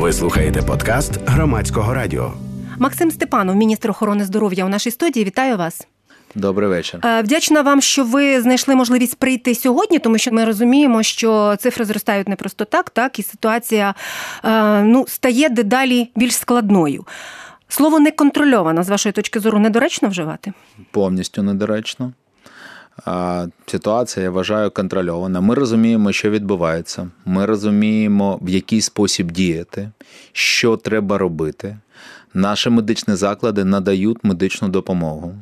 Ви слухаєте подкаст Громадського радіо. Максим Степанов, міністр охорони здоров'я у нашій студії. Вітаю вас. Добрий вечір. Вдячна вам, що ви знайшли можливість прийти сьогодні, тому що ми розуміємо, що цифри зростають не просто так, і ситуація стає дедалі більш складною. Слово «неконтрольована», з вашої точки зору, недоречно вживати? Повністю недоречно. Ситуація, я вважаю, контрольована. Ми розуміємо, що відбувається. Ми розуміємо, в який спосіб діяти, що треба робити. Наші медичні заклади надають медичну допомогу.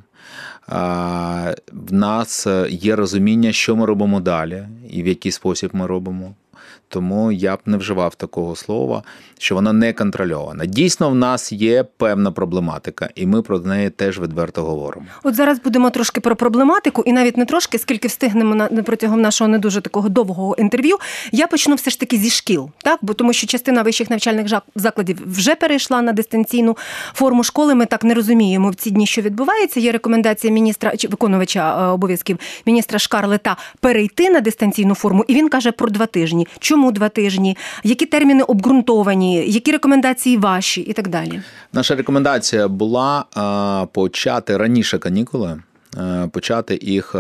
В нас є розуміння, що ми робимо далі і в який спосіб ми робимо. Тому я б не вживав такого слова, що вона не контрольована. Дійсно, в нас є певна проблематика, і ми про неї теж відверто говоримо. От зараз будемо трошки про проблематику, і навіть не трошки, скільки встигнемо протягом нашого не дуже такого довгого інтерв'ю. Я почну все ж таки зі шкіл, так? Тому що частина вищих навчальних закладів вже перейшла на дистанційну форму школи. Ми так не розуміємо в ці дні, що відбувається. Є рекомендація міністра, чи виконувача обов'язків міністра Шкарлета перейти на дистанційну форму, і він каже про 2 тижні. Чому 2 тижні? Які терміни обґрунтовані? Які рекомендації ваші? І так далі. Наша рекомендація була почати раніше канікули, почати їх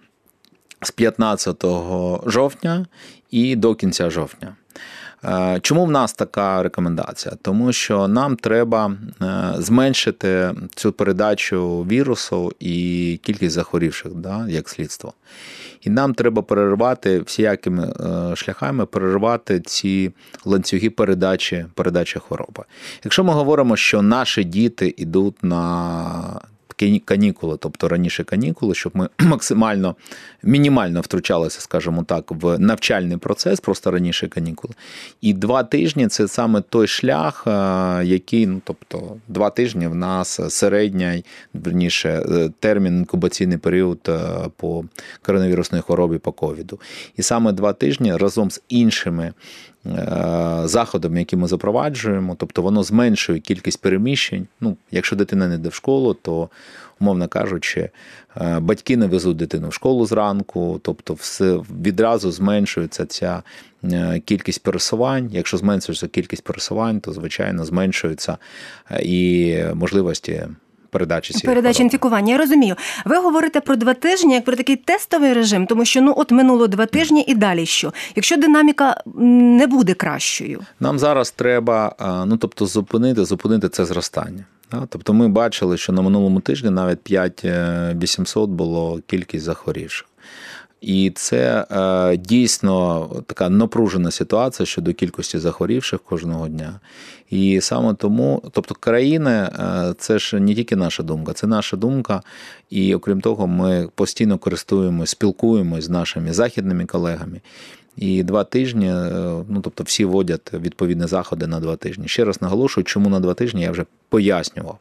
з 15 жовтня і до кінця жовтня. Чому в нас така рекомендація? Тому що нам треба зменшити цю передачу вірусу і кількість захворівших, як слідство. І нам треба перервати всіякими шляхами, перервати ці ланцюги передачі хвороби. Якщо ми говоримо, що наші діти йдуть на канікули, тобто раніше канікули, щоб ми мінімально втручалися, скажімо так, в навчальний процес, просто раніше канікули. І 2 тижні – це саме той шлях, який, тобто 2 тижні в нас середній, термін, інкубаційний період по коронавірусній хворобі, по ковіду. І саме 2 тижні разом з іншими заходами, які ми запроваджуємо, тобто воно зменшує кількість переміщень. Якщо дитина не йде в школу, то, умовно кажучи, батьки не везуть дитину в школу зранку, тобто відразу зменшується ця кількість пересувань. Якщо зменшується кількість пересувань, то, звичайно, зменшуються і можливості передачі інфікування. Я розумію. Ви говорите про 2 тижні, як про такий тестовий режим, тому що минуло 2 тижні і далі що? Якщо динаміка не буде кращою? Нам зараз треба, зупинити це зростання. Тобто ми бачили, що на минулому тижні навіть 5800 було кількість захворівших. І це дійсно така напружена ситуація щодо кількості захворівших кожного дня. І саме тому, тобто країни, це ж не тільки наша думка, це наша думка. І окрім того, ми постійно спілкуємось з нашими західними колегами. І 2 тижні, тобто всі вводять відповідні заходи на 2 тижні. Ще раз наголошую, чому на 2 тижні, я вже пояснював.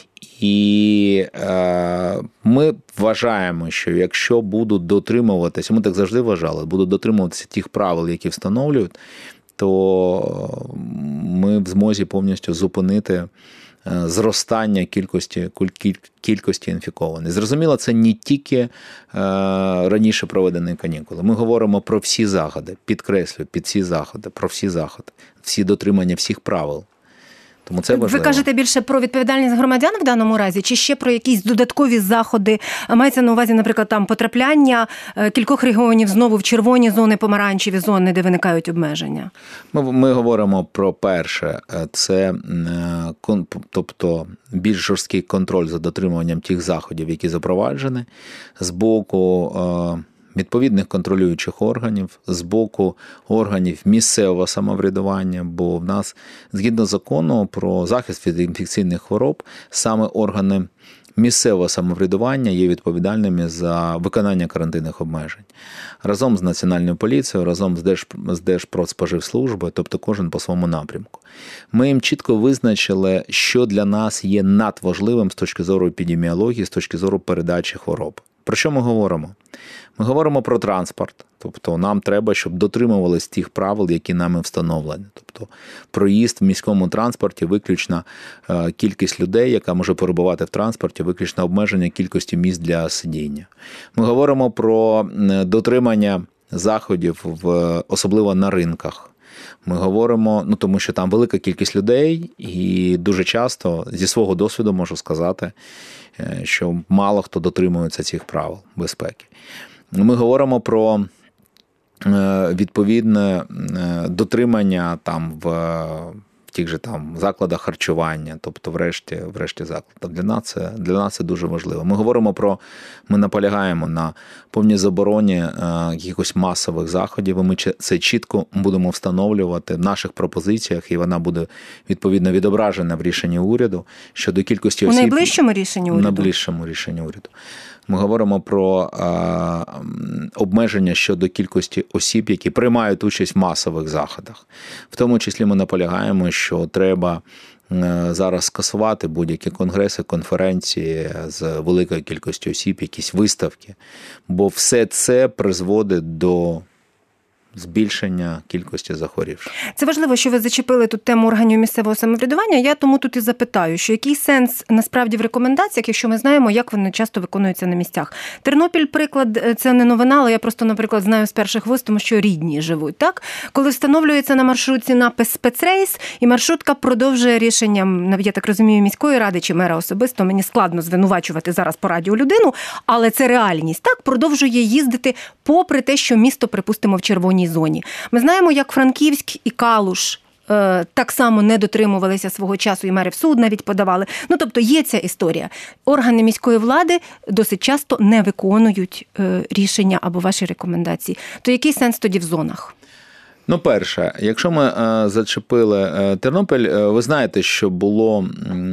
І ми вважаємо, що якщо будуть дотримуватися, ми так завжди вважали, будуть дотримуватися тих правил, які встановлюють, то ми в змозі повністю зупинити зростання кількості інфікованих. Зрозуміло, це не тільки раніше проведені канікули. Ми говоримо про всі заходи, підкреслюю, про всі заходи, всі дотримання всіх правил. Тому це важливо. Ви кажете більше про відповідальність громадян в даному разі, чи ще про якісь додаткові заходи? Мається на увазі, наприклад, потрапляння кількох регіонів знову в червоні зони, помаранчеві зони, де виникають обмеження? Ми говоримо про перше, це тобто більш жорсткий контроль за дотримуванням тих заходів, які запроваджені з боку відповідних контролюючих органів, з боку органів місцевого самоврядування, бо в нас, згідно закону про захист від інфекційних хвороб, саме органи місцевого самоврядування є відповідальними за виконання карантинних обмежень. Разом з Національною поліцією, разом з Держпродспоживслужбою, тобто кожен по своєму напрямку. Ми їм чітко визначили, що для нас є надважливим з точки зору епідеміології, з точки зору передачі хвороб. Про що ми говоримо? Ми говоримо про транспорт, тобто нам треба, щоб дотримувались тих правил, які нами встановлені. Тобто проїзд в міському транспорті, виключна кількість людей, яка може перебувати в транспорті, виключно обмеження кількості місць для сидіння. Ми говоримо про дотримання заходів, особливо на ринках. Ми говоримо, тому що там велика кількість людей, і дуже часто, зі свого досвіду можу сказати, що мало хто дотримується цих правил безпеки. Ми говоримо про відповідне дотримання там в тих же там закладах харчування, тобто врешті закладах. Для нас це дуже важливо. Ми наполягаємо на повній забороні якихось масових заходів, і ми це чітко будемо встановлювати в наших пропозиціях, і вона буде відповідно відображена в рішенні уряду щодо кількості осіб. У найближчому рішенні уряду? У найближчому рішенні уряду. Ми говоримо про обмеження щодо кількості осіб, які приймають участь в масових заходах. В тому числі ми наполягаємо, що треба зараз скасувати будь-які конгреси, конференції з великою кількістю осіб, якісь виставки, бо все це призводить до збільшення кількості захворівших. Це важливо, що ви зачепили тут тему органів місцевого самоврядування. Я тому тут і запитаю, що який сенс насправді в рекомендаціях, якщо ми знаємо, як вони часто виконуються на місцях. Тернопіль, приклад, це не новина, але я просто, наприклад, знаю з перших вуст, тому що рідні живуть, так? Коли встановлюється на маршрутці напис «спецрейс», і маршрутка продовжує рішенням, я так розумію, міської ради чи мера особисто, мені складно звинувачувати зараз по радіо людину, але це реальність, так? Продовжує їздити попри те, що місто, припустимо, в червоній зоні. Ми знаємо, як Франківськ і Калуш так само не дотримувалися свого часу, і мери в суд навіть подавали. Тобто є ця історія. Органи міської влади досить часто не виконують рішення або ваші рекомендації. То який сенс тоді в зонах? Перше, якщо ми зачепили Тернопіль, ви знаєте, що було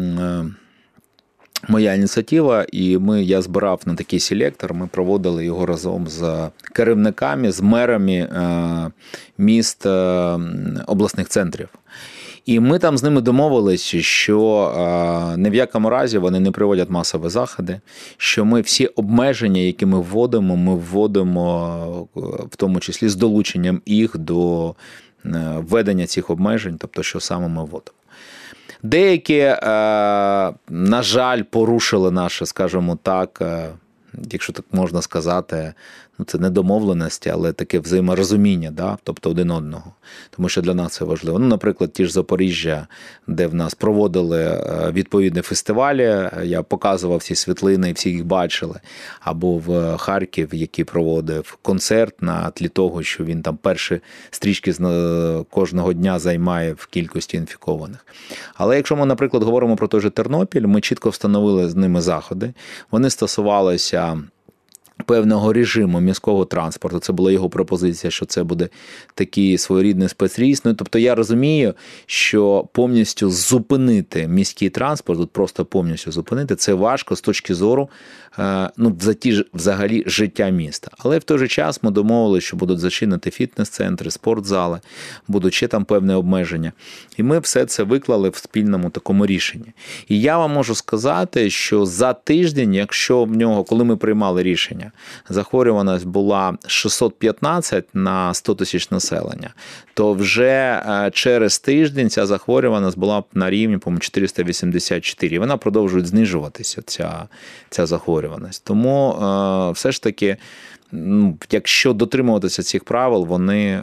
моя ініціатива, і я збирав на такий селектор, ми проводили його разом з керівниками, з мерами міст обласних центрів. І ми там з ними домовилися, що ні в якому разі вони не проводять масові заходи, що ми всі обмеження, які ми вводимо в тому числі з долученням їх до введення цих обмежень, тобто що саме ми вводимо. Деякі, на жаль, порушили наше, скажімо так, якщо так можна сказати, це не домовленості, але таке взаєморозуміння, да? Тобто один одного. Тому що для нас це важливо. Наприклад, ті ж Запоріжжя, де в нас проводили відповідні фестивалі, я показував ці світлини, і всі їх бачили. Або в Харків, який проводив концерт на тлі того, що він там перші стрічки кожного дня займає в кількості інфікованих. Але якщо ми, наприклад, говоримо про той же Тернопіль, ми чітко встановили з ними заходи. Вони стосувалися певного режиму міського транспорту. Це була його пропозиція, що це буде такий своєрідний спецрейс. Це я розумію, що повністю зупинити міський транспорт, просто повністю зупинити, це важко з точки зору взагалі життя міста. Але в той же час ми домовилися, що будуть зачинити фітнес-центри, спортзали, будуть ще там певні обмеження. І ми все це виклали в спільному такому рішенні. І я вам можу сказати, що за тиждень, якщо в нього, коли ми приймали рішення, захворюваність була 615 на 100 тисяч населення, то вже через тиждень ця захворюваність була на рівні, по-моєму, 484. Вона продовжує знижуватися, ця захворюваність. Тому все ж таки, якщо дотримуватися цих правил, вони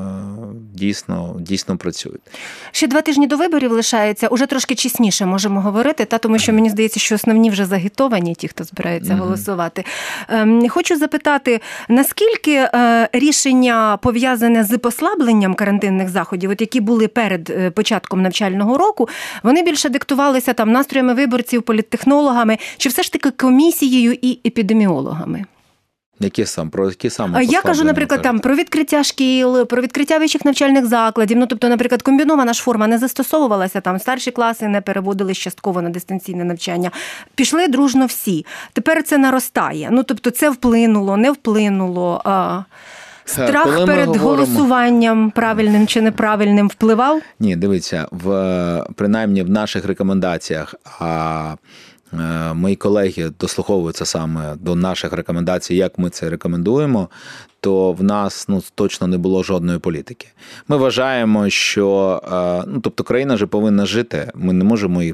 дійсно працюють. Ще 2 тижні до виборів лишається, уже трошки чесніше можемо говорити, тому що мені здається, що основні вже загітовані, ті, хто збирається голосувати. Хочу запитати, наскільки рішення пов'язане з послабленням карантинних заходів, які були перед початком навчального року, вони більше диктувалися настроями виборців, політтехнологами, чи все ж таки комісією і епідеміологами? Про які саме? Я кажу, наприклад, про відкриття шкіл, про відкриття вищих навчальних закладів. Тобто, наприклад, комбінована ж форма не застосовувалася, старші класи не переводились частково на дистанційне навчання. Пішли дружно всі. Тепер це наростає. Тобто, це вплинуло, не вплинуло. Страх перед голосуванням, правильним чи неправильним, впливав? Ні, дивіться, принаймні в наших рекомендаціях, мої колеги дослуховуються саме до наших рекомендацій, як ми це рекомендуємо, то в нас точно не було жодної політики. Ми вважаємо, що країна ж повинна жити, ми не можемо її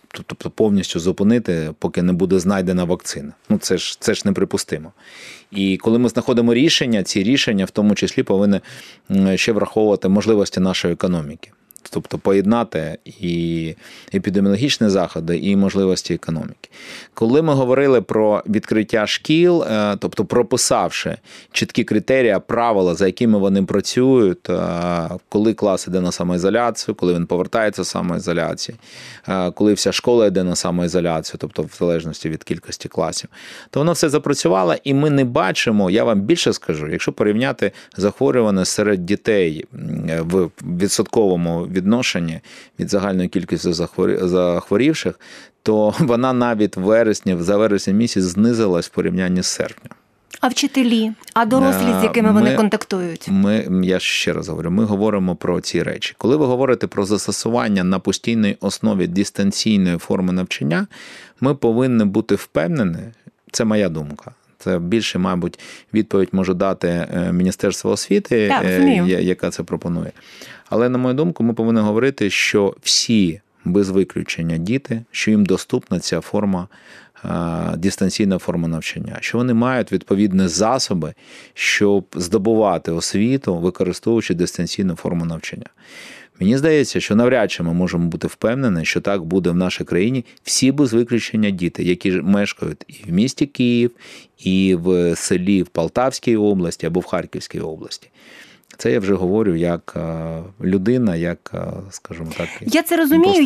тобто повністю зупинити, поки не буде знайдена вакцина. Це ж неприпустимо. І коли ми знаходимо рішення, ці рішення в тому числі повинні ще враховувати можливості нашої економіки. Тобто поєднати і епідеміологічні заходи, і можливості економіки. Коли ми говорили про відкриття шкіл, тобто прописавши чіткі критерії, правила, за якими вони працюють, коли клас йде на самоізоляцію, коли він повертається з самоізоляції, коли вся школа йде на самоізоляцію, тобто в залежності від кількості класів, то воно все запрацювало, і ми не бачимо, я вам більше скажу, якщо порівняти захворюваність серед дітей в відсотковому відношенні від загальної кількості захворівших, то вона навіть за вересень місяць знизилась в порівнянні з серпнем. А вчителі, а дорослі, з якими вони контактують? Я ще раз говорю, ми говоримо про ці речі. Коли ви говорите про застосування на постійній основі дистанційної форми навчання, ми повинні бути впевнені, це моя думка, це більше, мабуть, відповідь може дати Міністерство освіти, яка це пропонує. Але, на мою думку, ми повинні говорити, що всі, без виключення діти, що їм доступна ця форма, дистанційна форма навчання, що вони мають відповідні засоби, щоб здобувати освіту, використовуючи дистанційну форму навчання. Мені здається, що навряд чи ми можемо бути впевнені, що так буде в нашій країні всі без виключення діти, які мешкають і в місті Київ, і в селі в Полтавській області або в Харківській області. Це я вже говорю як людина, як, скажімо так... Я це розумію,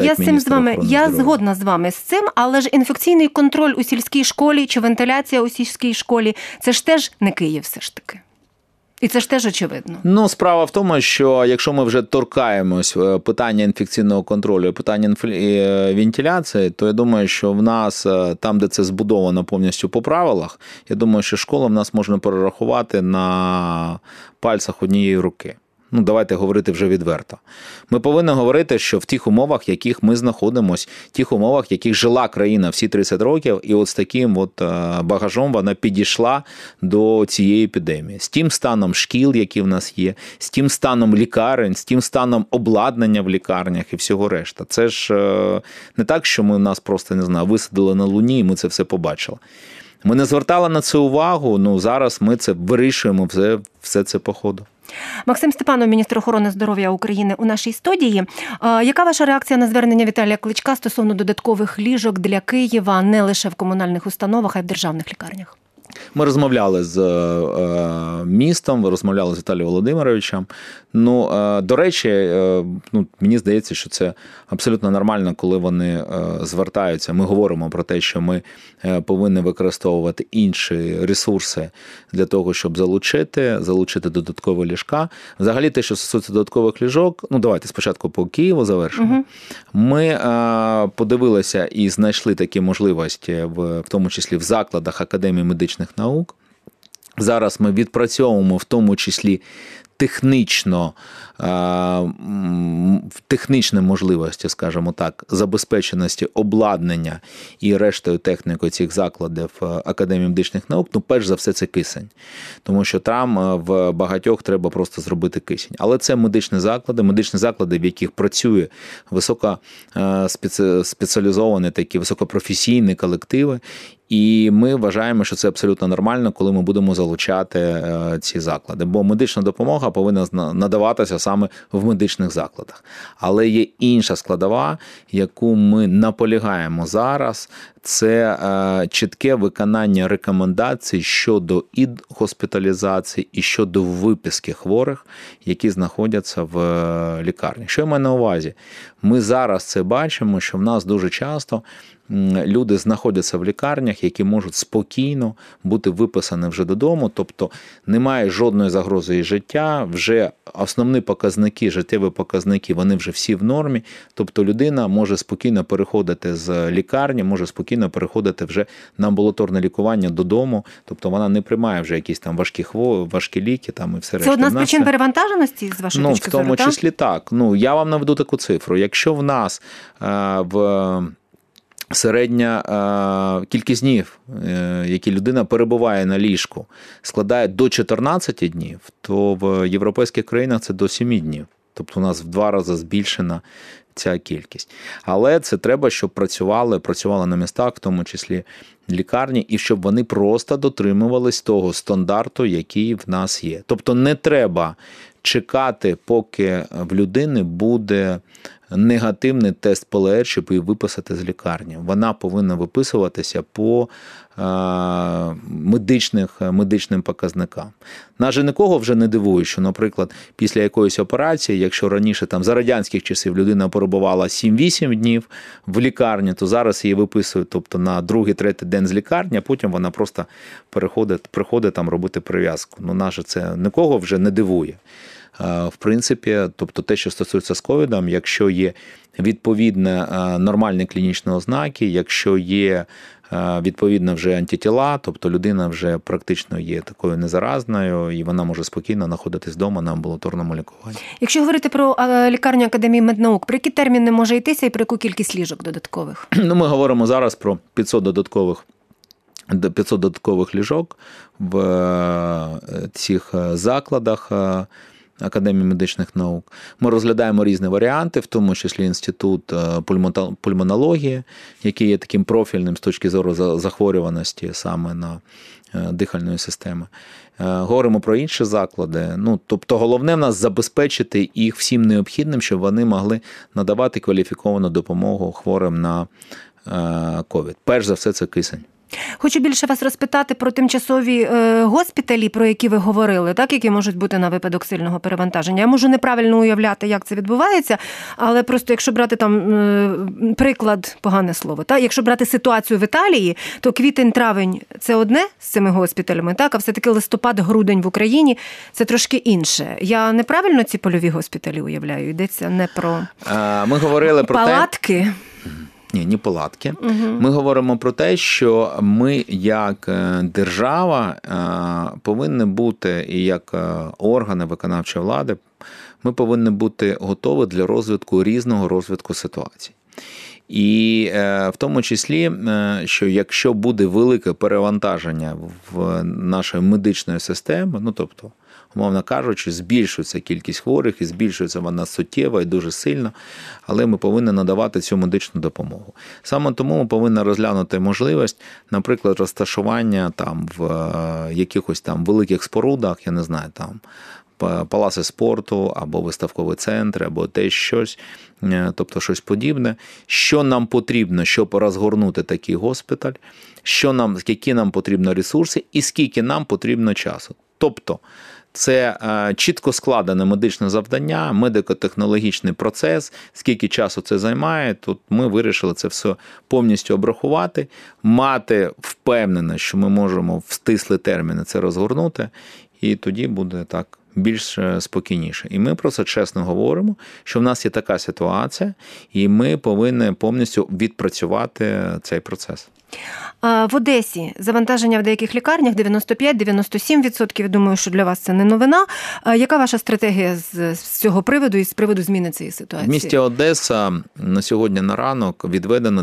я згодна з вами з цим, але ж інфекційний контроль у сільській школі чи вентиляція у сільській школі – це ж теж не Київ все ж таки. І це ж теж очевидно. Справа в тому, що якщо ми вже торкаємось питання інфекційного контролю, питання вентиляції, то я думаю, що в нас, там, де це збудовано повністю по правилах, я думаю, що школа в нас можна перерахувати на пальцях однієї руки. Давайте говорити вже відверто. Ми повинні говорити, що в тих умовах, в яких ми знаходимося, в тих умовах, в яких жила країна всі 30 років, і от з таким багажом вона підійшла до цієї епідемії. З тим станом шкіл, які в нас є, з тим станом лікарень, з тим станом обладнання в лікарнях і всього решта. Це ж не так, що ми нас просто, висадили на Луні і ми це все побачили. Ми не звертали на це увагу, зараз ми це вирішуємо, все це по ходу. Максим Степанов, міністр охорони здоров'я України у нашій студії. Яка ваша реакція на звернення Віталія Кличка стосовно додаткових ліжок для Києва не лише в комунальних установах, а й в державних лікарнях? Ми розмовляли з містом, розмовляли з Віталієм Володимировичем. До речі, мені здається, що це абсолютно нормально, коли вони звертаються. Ми говоримо про те, що ми повинні використовувати інші ресурси для того, щоб залучити додаткові ліжка. Взагалі, те, що стосується додаткових ліжок, давайте спочатку по Києву завершимо. Угу. Ми подивилися і знайшли такі можливості, в тому числі в закладах Академії медичних наук. Зараз ми відпрацьовуємо в тому числі технічні можливості, скажімо так, забезпеченості обладнання і рештою техніки цих закладів Академії медичних наук, перш за все, це кисень. Тому що там в багатьох треба просто зробити кисень. Але це медичні заклади, в яких працює високоспеціалізовані такі високопрофесійні колективи. І ми вважаємо, що це абсолютно нормально, коли ми будемо залучати ці заклади. Бо медична допомога повинна надаватися саме в медичних закладах. Але є інша складова, яку ми наполягаємо зараз, це чітке виконання рекомендацій щодо і госпіталізації, і щодо виписки хворих, які знаходяться в лікарні. Що я маю на увазі? Ми зараз це бачимо, що в нас дуже часто люди знаходяться в лікарнях, які можуть спокійно бути виписані вже додому, тобто немає жодної загрози її життя, вже основні показники, життєві показники, вони вже всі в нормі, тобто людина може спокійно переходити з лікарні, може спокійно переходити вже на амбулаторне лікування додому, тобто вона не приймає вже якісь там важкі ліки там і все решта. Це одна з причин перевантаженості, з вашої точки зору, в тому числі так. Я вам наведу таку цифру. Якщо в нас середня кількість днів, які людина перебуває на ліжку, складає до 14 днів, то в європейських країнах це до 7 днів. Тобто у нас в 2 рази збільшена ця кількість. Але це треба, щоб працювали на містах, в тому числі лікарні, і щоб вони просто дотримувались того стандарту, який в нас є. Тобто не треба чекати, поки в людини буде негативний тест ПЛР, щоб її виписати з лікарні. Вона повинна виписуватися по медичним показникам. Нас же нікого вже не дивує, що, наприклад, після якоїсь операції, якщо раніше там за радянських часів людина перебувала 7-8 днів в лікарні, то зараз її виписують, тобто на 2-3 день з лікарні, а потім вона просто приходить там робити прив'язку. Нас же це нікого вже не дивує. В принципі, тобто те, що стосується з ковідом, якщо є відповідно нормальні клінічні ознаки, якщо є відповідно вже антитіла, тобто людина вже практично є такою незаразною, і вона може спокійно знаходитись вдома на амбулаторному лікуванні. Якщо говорити про лікарню Академії меднаук, про які терміни може йтися і про яку кількість ліжок додаткових? Ми говоримо зараз про 500 додаткових ліжок в цих закладах Академії медичних наук. Ми розглядаємо різні варіанти, в тому числі інститут пульмонології, який є таким профільним з точки зору захворюваності саме на дихальної системи. Говоримо про інші заклади. Тобто головне в нас забезпечити їх всім необхідним, щоб вони могли надавати кваліфіковану допомогу хворим на ковід. Перш за все, це кисень. Хочу більше вас розпитати про тимчасові госпіталі, про які ви говорили, так, які можуть бути на випадок сильного перевантаження. Я можу неправильно уявляти, як це відбувається, але просто якщо брати там приклад, погане слово, так, якщо брати ситуацію в Італії, то квітень-травень – це одне з цими госпіталями, так, а все-таки листопад-грудень в Україні – це трошки інше. Я неправильно ці польові госпіталі уявляю? Йдеться не про ми говорили про палатки? Ні, палатки. Угу. Ми говоримо про те, що ми як держава повинні бути, і як органи виконавчої влади, ми повинні бути готові для різного розвитку ситуацій. І в тому числі, що якщо буде велике перевантаження в нашої медичної системи, тобто, умовно кажучи, збільшується кількість хворих і збільшується вона суттєво і дуже сильно, але ми повинні надавати цю медичну допомогу. Саме тому ми повинні розглянути можливість, наприклад, розташування там в якихось там великих спорудах, я не знаю, там палаци спорту, або виставкові центри, або те щось, тобто щось подібне. Що нам потрібно, щоб розгорнути такий госпіталь, які нам потрібні ресурси і скільки нам потрібно часу. Тобто, це чітко складене медичне завдання, медико-технологічний процес, скільки часу це займає. Тут ми вирішили це все повністю обрахувати, мати впевненість, що ми можемо в стислі терміни це розгорнути, і тоді буде так більш спокійніше. І ми про це чесно говоримо, що в нас є така ситуація, і ми повинні повністю відпрацювати цей процес. В Одесі завантаження в деяких лікарнях 95-97%. Я думаю, що для вас це не новина. Яка ваша стратегія з цього приводу і з приводу зміни цієї ситуації? В місті Одеса на сьогодні на ранок відведено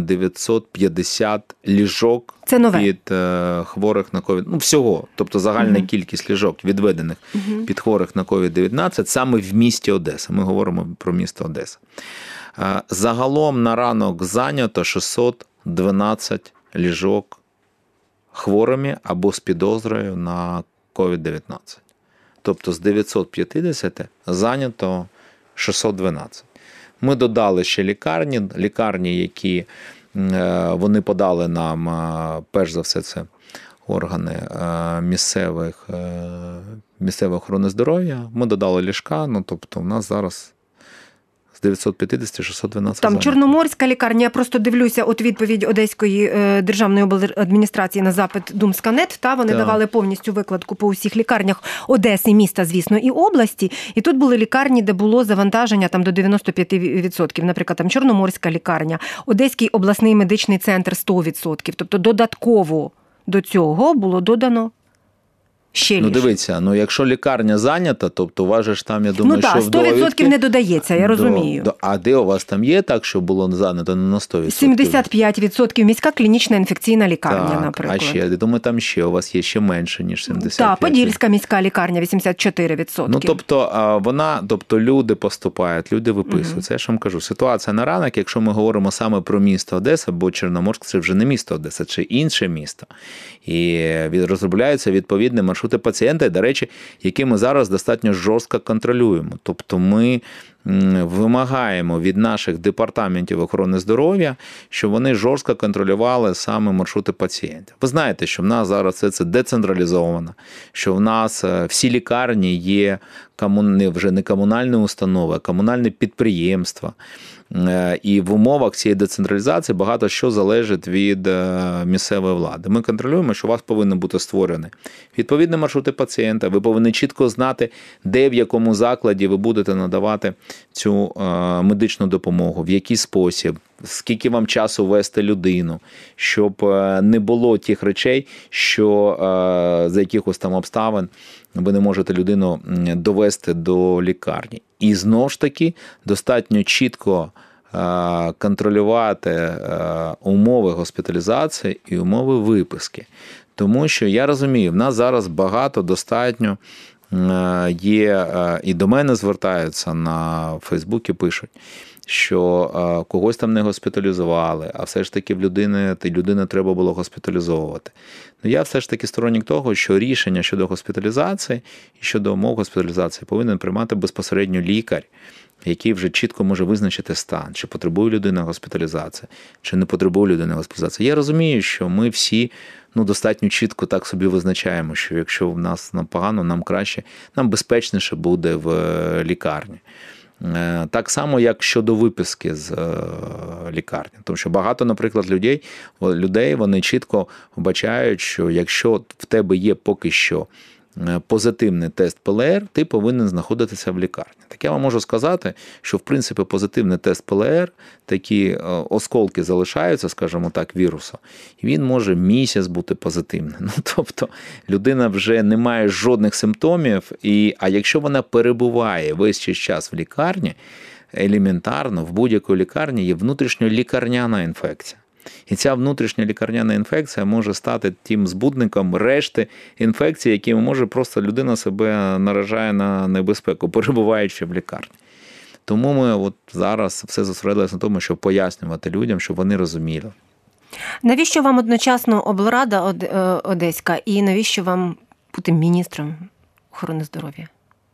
950 ліжок під хворих на ковід. Всього, тобто загальна кількість ліжок відведених під хворих на ковід-19 саме в місті Одеса. Ми говоримо про місто Одеса. Загалом на ранок зайнято 612 ліжок хворими або з підозрою на COVID-19. Тобто з 950 зайнято 612. Ми додали ще лікарні, які вони подали нам, перш за все, це органи місцевої охорони здоров'я. Ми додали ліжка, тобто у нас зараз 950 612 Там Чорноморська лікарня, я просто дивлюся от відповідь Одеської державної обладміністрації на запит Думсканет, вони давали повністю викладку по усіх лікарнях Одеси, міста, звісно, і області. І тут були лікарні, де було завантаження там до 95%. Наприклад, там Чорноморська лікарня, Одеський обласний медичний центр 100%. Тобто додатково до цього було додано Щелі. Ну, дивіться, якщо лікарня зайнята, тобто у вас же ж там, я думаю, що 100% не додається, я розумію. А де у вас там є так, що було зайнято на 100%? 75% міська клінічна інфекційна лікарня, наприклад. А ще, я думаю, там ще у вас є ще менше, ніж 75%. Так, Подільська міська лікарня 84%. Тобто люди поступають, люди виписують. Це я ж вам кажу. Ситуація на ранок, якщо ми говоримо саме про місто Одеса, бо Чорноморськ – це вже не місто Одеса, це інше місто. І розробляються відповідні маршрути пацієнта, до речі, які ми зараз достатньо жорстко контролюємо. Тобто ми вимагаємо від наших департаментів охорони здоров'я, щоб вони жорстко контролювали саме маршрути пацієнтів. Ви знаєте, що в нас зараз все це децентралізовано, що в нас всі лікарні є вже не комунальні установи, а комунальні підприємства. І в умовах цієї децентралізації багато що залежить від місцевої влади. Ми контролюємо, що у вас повинні бути створені відповідні маршрути пацієнта, ви повинні чітко знати, де, в якому закладі ви будете надавати цю медичну допомогу, в який спосіб, скільки вам часу вести людину, щоб не було тих речей, що за якихось там обставин ви не можете людину довести до лікарні. І знову ж таки достатньо чітко контролювати умови госпіталізації і умови виписки. Тому що, я розумію, в нас зараз багато достатньо є, і до мене звертаються на Фейсбуці, пишуть, що когось там не госпіталізували, а все ж таки людину треба було госпіталізовувати. Я все ж таки сторонник того, що рішення щодо госпіталізації і щодо умов госпіталізації повинен приймати безпосередньо лікар, який вже чітко може визначити стан, чи потребує людина госпіталізації, чи не потребує людина госпіталізації. Я розумію, що ми всі достатньо чітко так собі визначаємо, що якщо в нас погано, нам краще, нам безпечніше буде в лікарні. Так само, як щодо виписки з лікарні. Тому що багато, наприклад, людей вони чітко вбачають, що якщо в тебе є поки що позитивний тест ПЛР, ти повинен знаходитися в лікарні. Так я вам можу сказати, що, в принципі, позитивний тест ПЛР, такі осколки залишаються, скажімо так, вірусу, і він може місяць бути позитивним. Тобто, людина вже не має жодних симптомів, а якщо вона перебуває весь час в лікарні, елементарно в будь-якій лікарні є внутрішньолікарняна інфекція. І ця внутрішня лікарняна інфекція може стати тим збудником решти інфекцій, які може просто людина себе наражає на небезпеку, перебуваючи в лікарні. Тому ми зараз все зосередилися на тому, щоб пояснювати людям, щоб вони розуміли. Навіщо вам одночасно облрада Одеська і навіщо вам бути міністром охорони здоров'я?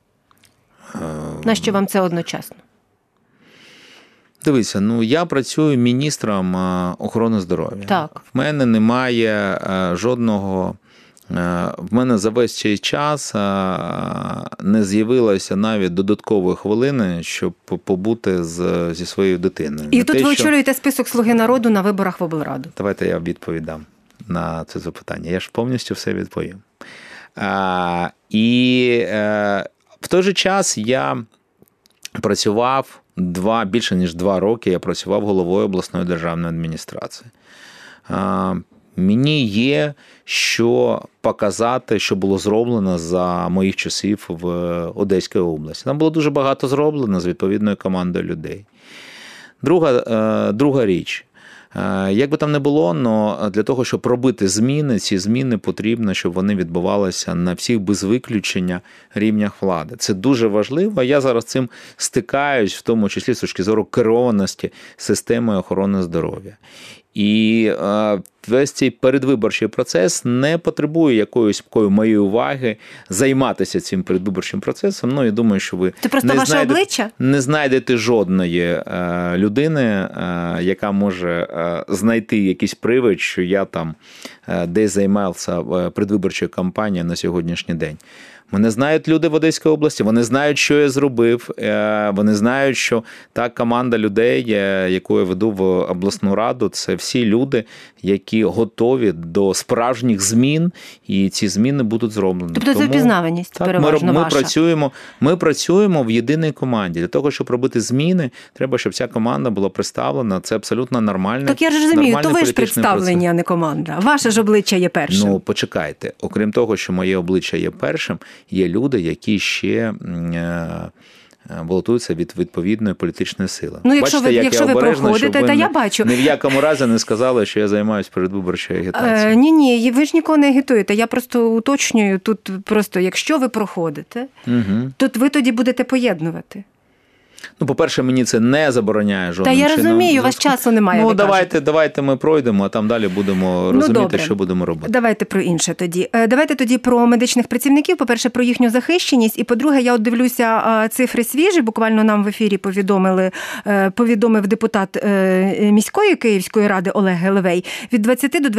Нащо вам це одночасно? Дивіться, я працюю міністром охорони здоров'я. Так. В мене немає жодного, в мене за весь цей час не з'явилося навіть додаткової хвилини, щоб побути зі своєю дитиною. І тут ви очолюєте список «Слуги народу» на виборах в облраду. Давайте я відповідам на це запитання. Я ж повністю все відповім. І в той же час я працював більше ніж 2 роки я працював головою обласної державної адміністрації. Мені є що показати, що було зроблено за моїх часів в Одеській області. Там було дуже багато зроблено з відповідною командою людей. Друга річ. Як би там не було, але для того, щоб робити зміни, ці зміни потрібно, щоб вони відбувалися на всіх без виключення рівнях влади. Це дуже важливо. Я зараз з цим стикаюсь, в тому числі з точки зору керованості системою охорони здоров'я. І весь цей передвиборчий процес не потребує якоїсь такої моєї уваги займатися цим передвиборчим процесом. Я думаю, що ви не знайдете жодної людини, яка може знайти якийсь привід, що я там десь займався передвиборчою кампанією на сьогоднішній день. Мене знають люди в Одеській області, вони знають, що я зробив, вони знають, що та команда людей, яку я веду в обласну раду, це всі люди, які готові до справжніх змін, і ці зміни будуть зроблені. Тобто це впізнаваність переважно ваша? Ми працюємо в єдиній команді. Для того, щоб робити зміни, треба, щоб ця команда була представлена. Це абсолютно нормальний. Так я ж розумію, то ви ж представлені, а не команда. Ваше ж обличчя є першим. Ну, почекайте. Окрім того, що моє обличчя є першим, є люди, які ще балотуються від відповідної політичної сили. Ну, якщо ви проходите, та я бачу. Ні в якому разі не сказали, що я займаюся передвиборчою агітацією. Ні, ви ж нікого не агітуєте. Я просто уточнюю, тут просто, якщо ви проходите, то ви тоді будете поєднувати. Ну, по-перше, мені це не забороняє жодним чином. Та я розумію, у вас часу немає. Ну, давайте ми пройдемо, а там далі будемо розуміти, що будемо робити. Давайте про інше тоді. Давайте тоді про медичних працівників. По-перше, про їхню захищеність. І, по-друге, я от дивлюся цифри свіжі. Буквально нам в ефірі повідомив депутат міської Київської ради Олег Гелевей. Від 20 до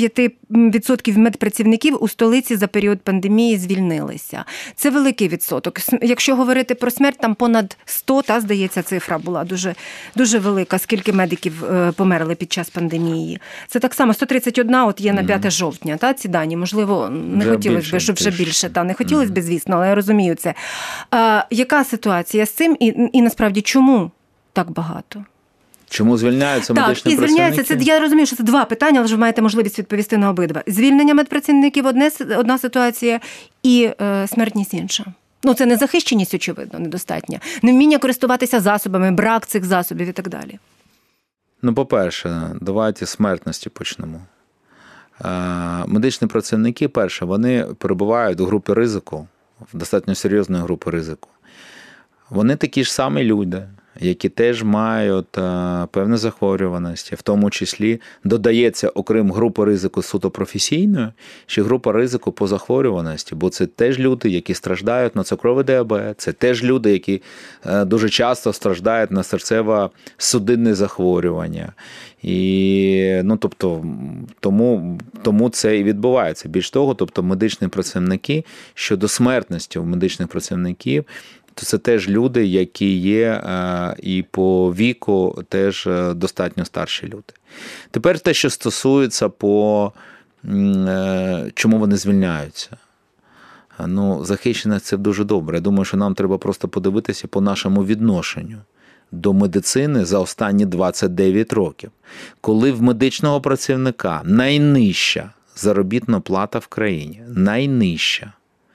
25% медпрацівників у столиці за період пандемії звільнилися. Це великий відсоток. Якщо говорити про смерть, там понад 100, здається, цифра була дуже велика, скільки медиків померли під час пандемії. Це так само 131, от є на 5 жовтня, ці дані. Можливо, не хотілося б, щоб вже більше. Не хотілося б, звісно, але я розумію це. Яка ситуація з цим і насправді чому так багато? Чому звільняються медичні працівники? Так, і звільняються. Я розумію, що це два питання, але ж ви маєте можливість відповісти на обидва. Звільнення медпрацівників – одна ситуація, і смертність – інша. Ну, це незахищеність, очевидно, недостатня. Невміння користуватися засобами, брак цих засобів і так далі. Ну, по-перше, давайте з смертності почнемо. Медичні працівники, перше, вони перебувають у групі ризику, в достатньо серйозної групи ризику. Вони такі ж самі люди, які теж мають певні захворюваності, в тому числі додається, окрім групи ризику суто професійної, ще група ризику по захворюваності, бо це теж люди, які страждають на цукровий діабет, це теж люди, які дуже часто страждають на серцево-судинні захворювання. І, тому це і відбувається. Більш того, медичні працівники, щодо смертності у медичних працівників, то це теж люди, які є і по віку теж достатньо старші люди. Тепер те, що стосується чому вони звільняються. Захищеність – це дуже добре. Я думаю, що нам треба просто подивитися по нашому відношенню до медицини за останні 29 років. Коли в медичного працівника найнижча заробітна плата в країні, найнижча,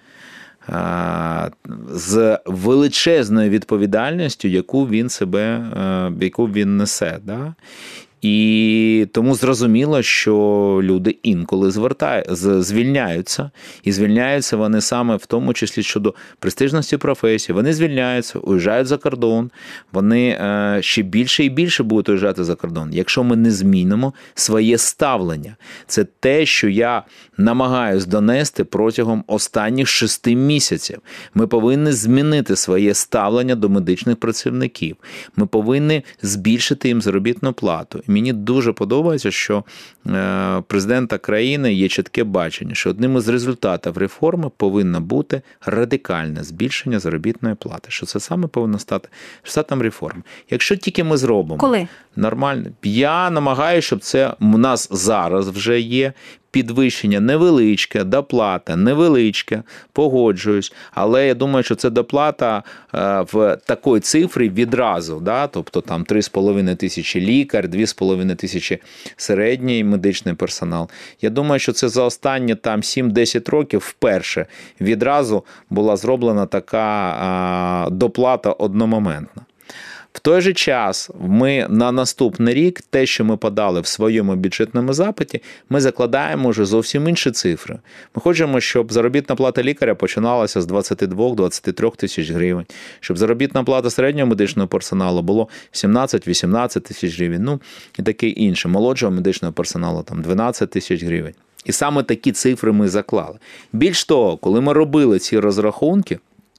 з величезною відповідальністю, яку він несе. Да? І тому зрозуміло, що люди інколи звільняються. І звільняються вони саме в тому числі щодо престижності професії. Вони звільняються, уїжджають за кордон. Вони ще більше і більше будуть уїжджати за кордон. Якщо ми не змінимо своє ставлення. Це те, що я намагаюсь донести протягом останніх 6 місяців. Ми повинні змінити своє ставлення до медичних працівників. Ми повинні збільшити їм заробітну плату. Мені дуже подобається, що президента країни є чітке бачення, що одним із результатів реформи повинно бути радикальне збільшення заробітної плати. Що це саме повинно стати штатом реформи. Якщо тільки ми зробимо нормально, я намагаюся, щоб це у нас зараз вже є підвищення невеличке, доплата невеличке, погоджуюсь, але я думаю, що це доплата в такій цифрі відразу, да? Тобто там 3,5 тисячі лікар, 2,5 тисячі середній медичний персонал. Я думаю, що це за останні 7-10 років вперше відразу була зроблена така доплата одномоментна. В той же час ми на наступний рік, те, що ми подали в своєму бюджетному запиті, ми закладаємо вже зовсім інші цифри. Ми хочемо, щоб заробітна плата лікаря починалася з 22-23 тисяч гривень, щоб заробітна плата середнього медичного персоналу було 17-18 тисяч гривень, і таке інше. Молодшого медичного персоналу 12 тисяч гривень. І саме такі цифри ми заклали. Більш того, коли ми робили ці розрахунки,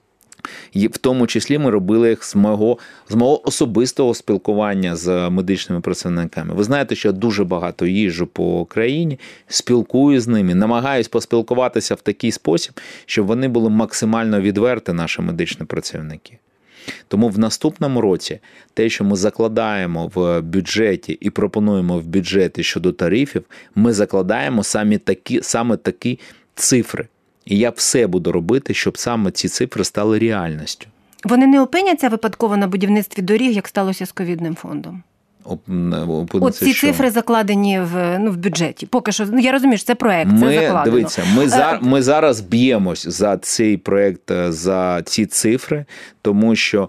І в тому числі ми робили їх з мого особистого спілкування з медичними працівниками. Ви знаєте, що я дуже багато їжджу по країні, спілкую з ними, намагаюсь поспілкуватися в такий спосіб, щоб вони були максимально відверті, наші медичні працівники. Тому в наступному році те, що ми закладаємо в бюджеті і пропонуємо в бюджеті щодо тарифів, ми закладаємо саме такі цифри. І я все буду робити, щоб саме ці цифри стали реальністю. Вони не опиняться випадково на будівництві доріг, як сталося з ковідним фондом? От ці цифри закладені в бюджеті. Поки що, я розумію, що це проект, це закладено. Дивіться, ми зараз б'ємось за цей проект, за ці цифри, тому що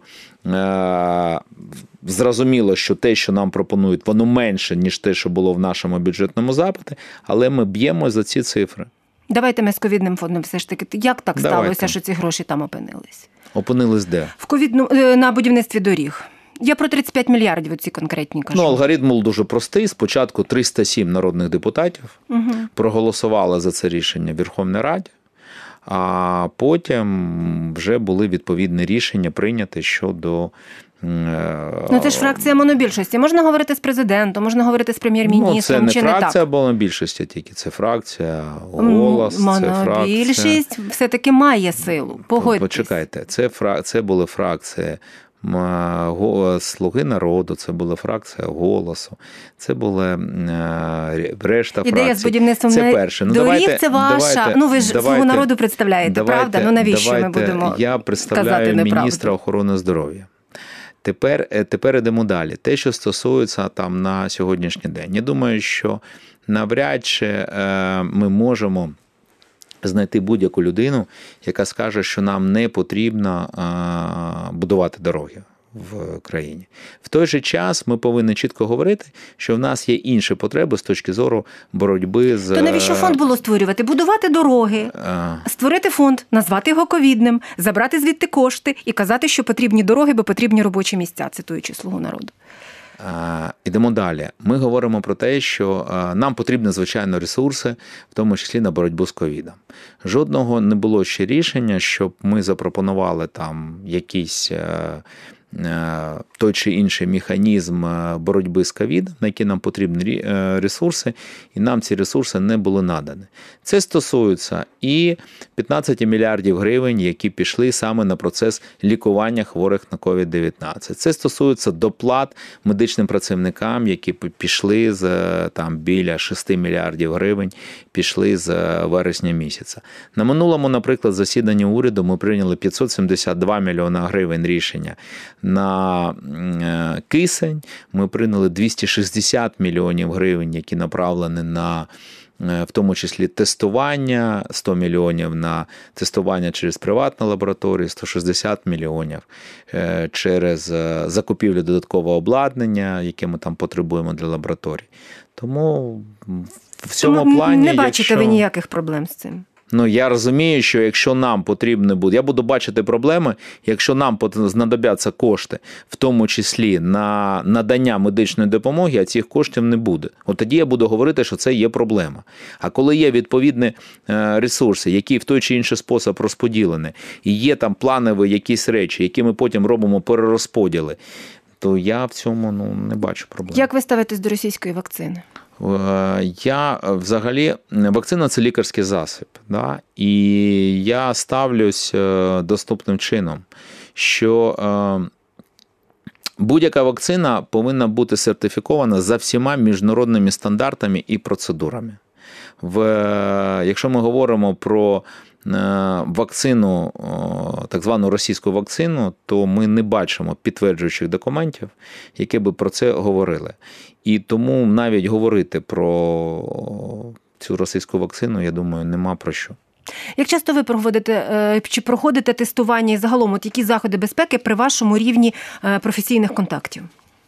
зрозуміло, що те, що нам пропонують, воно менше, ніж те, що було в нашому бюджетному запиті, але ми б'ємось за ці цифри. Давайте ми з ковідним фондом все ж таки. Як так сталося, що ці гроші там опинились? Опинились де? На будівництві доріг. Я про 35 мільярдів оці конкретні кажу. Алгоритм був дуже простий. Спочатку 307 народних депутатів проголосували за це рішення в Верховній Раді, а потім вже були відповідні рішення прийняті щодо... це ж фракція монобільшості. Можна говорити з президентом, можна говорити з прем'єр-міністром, чи не так? Це не фракція монобільшості тільки, це фракція «Голос», монобільшість все-таки має силу, погодьтесь. Почекайте, це були фракції «Слуги народу», це була фракція «Голосу», це була решта фракцій. Ідея з будівництвом доріг, це ваша. Ви ж «Слугу народу» представляєте, правда? Навіщо ми будемо казати неправду? Я представляю міністра охорони здоров'я. Тепер йдемо далі. Те, що стосується там на сьогоднішній день. Я думаю, що навряд чи ми можемо знайти будь-яку людину, яка скаже, що нам не потрібно будувати дороги в країні. В той же час ми повинні чітко говорити, що в нас є інші потреби з точки зору боротьби з... То навіщо фонд було створювати? Будувати дороги, створити фонд, назвати його ковідним, забрати звідти кошти і казати, що потрібні дороги, бо потрібні робочі місця, цитуючи «Слугу народу». Ідемо далі. Ми говоримо про те, що нам потрібні, звичайно, ресурси, в тому числі на боротьбу з ковідом. Жодного не було ще рішення, щоб ми запропонували там якийсь той чи інший механізм боротьби з ковідом, на які нам потрібні ресурси, і нам ці ресурси не були надані. Це стосується і 15 мільярдів гривень, які пішли саме на процес лікування хворих на COVID-19. Це стосується доплат медичним працівникам, які пішли з там біля 6 мільярдів гривень, пішли з вересня місяця. На минулому, наприклад, засіданні уряду ми прийняли 572 мільйона гривень рішення на кисень, ми прийняли 260 мільйонів гривень, які направлені на, в тому числі, тестування, 100 мільйонів на тестування через приватні лабораторії, 160 мільйонів через закупівлю додаткового обладнання, яке ми там потребуємо для лабораторій. Тому в цьому плані... Не бачите ви ніяких проблем з цим? Я розумію, що якщо нам потрібно буде, я буду бачити проблеми, якщо нам знадобляться кошти, в тому числі на надання медичної допомоги, а цих коштів не буде. От тоді я буду говорити, що це є проблема. А коли є відповідні ресурси, які в той чи інший спосіб розподілені, і є там планові якісь речі, які ми потім робимо перерозподіли, то я в цьому не бачу проблем. Як ви ставитесь до російської вакцини? Я взагалі, вакцина – це лікарський засіб. Да? І я ставлюсь доступним чином, що будь-яка вакцина повинна бути сертифікована за всіма міжнародними стандартами і процедурами. Якщо ми говоримо про вакцину, так звану російську вакцину, то ми не бачимо підтверджуючих документів, які би про це говорили. І тому навіть говорити про цю російську вакцину, я думаю, нема про що. Як часто ви проходите тестування і загалом, які заходи безпеки при вашому рівні професійних контактів?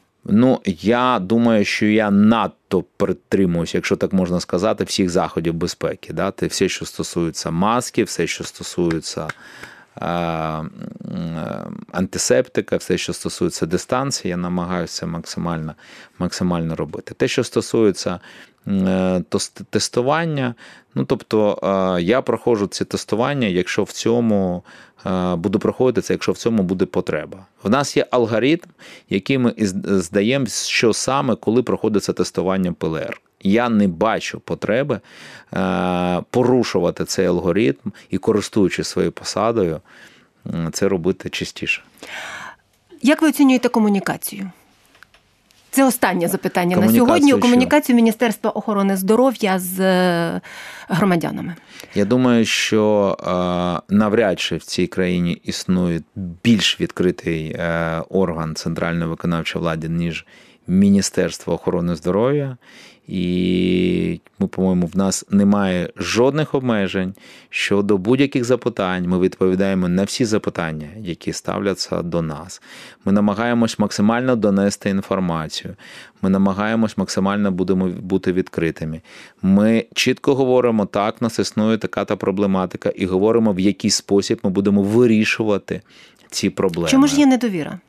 Я думаю, що я надто притримуюся, якщо так можна сказати, всіх заходів безпеки. Да? Все, що стосується маски, все, що стосується антисептика, все, що стосується дистанції, я намагаюся максимально робити. Те, що стосується тестування, тобто я проходжу ці тестування, якщо в цьому буду проходити це, якщо в цьому буде потреба. В нас є алгоритм, який ми здаємо, що саме, коли проходиться тестування ПЛР. Я не бачу потреби порушувати цей алгоритм і, користуючись своєю посадою, це робити частіше. Як ви оцінюєте комунікацію? Це останнє запитання на сьогодні. Комунікацію Міністерства охорони здоров'я з громадянами. Я думаю, що навряд чи в цій країні існує більш відкритий орган центральної виконавчої влади, ніж Міністерство охорони здоров'я. І ми, по-моєму, в нас немає жодних обмежень щодо будь-яких запитань. Ми відповідаємо на всі запитання, які ставляться до нас. Ми намагаємось максимально донести інформацію. Ми намагаємось максимально бути відкритими. Ми чітко говоримо, так, у нас існує така-та проблематика, і говоримо, в який спосіб ми будемо вирішувати ці проблеми. Чому ж є недовіра?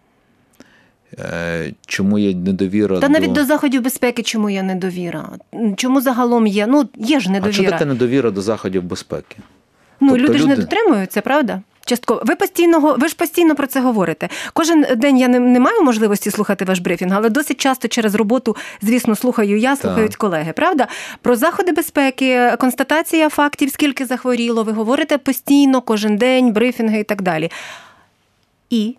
Чому є недовіра? Та навіть до заходів безпеки чому є недовіра? Чому загалом є? Є ж недовіра. А що таке недовіра до заходів безпеки? Люди ж не дотримуються, правда? Частково. Ви ж постійно про це говорите. Кожен день я не маю можливості слухати ваш брифінг, але досить часто через роботу, звісно, слухають колеги, правда? Про заходи безпеки, констатація фактів, скільки захворіло, ви говорите постійно, кожен день, брифінги і так далі. І?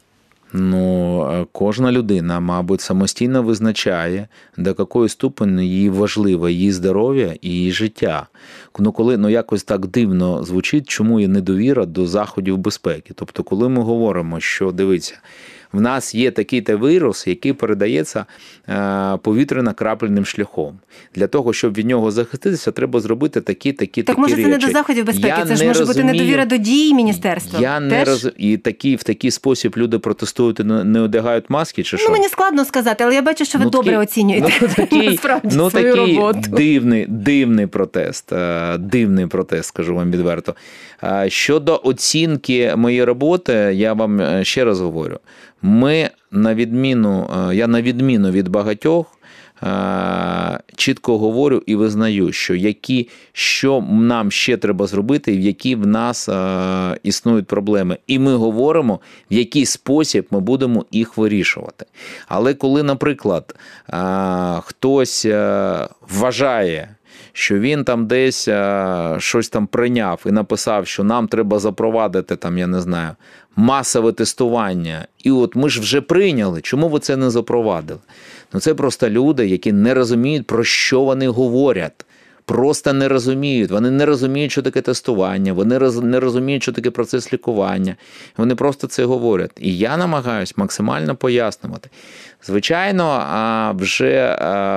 Кожна людина, мабуть, самостійно визначає, до якої ступені їй важливо її здоров'я і її життя. Коли якось так дивно звучить, чому є недовіра до заходів безпеки. Тобто, коли ми говоримо, що, дивіться, в нас є такий-то вірус, який передається повітряно-крапельним шляхом. Для того, щоб від нього захиститися, треба зробити такі речі. Так може це не до заходів безпеки, це ж може бути недовіра до дій міністерства. І в такий спосіб люди протестують і не одягають маски, чи що? Мені складно сказати, але я бачу, що ви добре оцінюєте свою роботу. Дивний протест, скажу вам відверто. Щодо оцінки моєї роботи, я вам ще раз говорю, я на відміну від багатьох, чітко говорю і визнаю, що нам ще треба зробити, і в які в нас існують проблеми. І ми говоримо, в який спосіб ми будемо їх вирішувати. Але коли, наприклад, хтось вважає, що він там десь щось там прийняв і написав, що нам треба запровадити, масове тестування. І от ми ж вже прийняли, чому ви це не запровадили? Це просто люди, які не розуміють, про що вони говорять. Просто не розуміють. Вони не розуміють, що таке тестування, вони не розуміють, що таке процес лікування. Вони просто це говорять. І я намагаюся максимально пояснювати. Звичайно, вже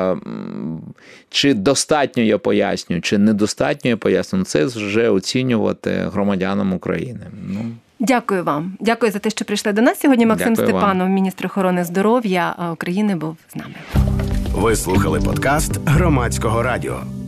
чи достатньо я пояснюю, чи недостатньо я пояснюю, це вже оцінювати громадянам України. Дякую вам. Дякую за те, що прийшли до нас сьогодні. Максим Степанов, міністр охорони здоров'я України, був з нами. Ви слухали подкаст Громадського радіо.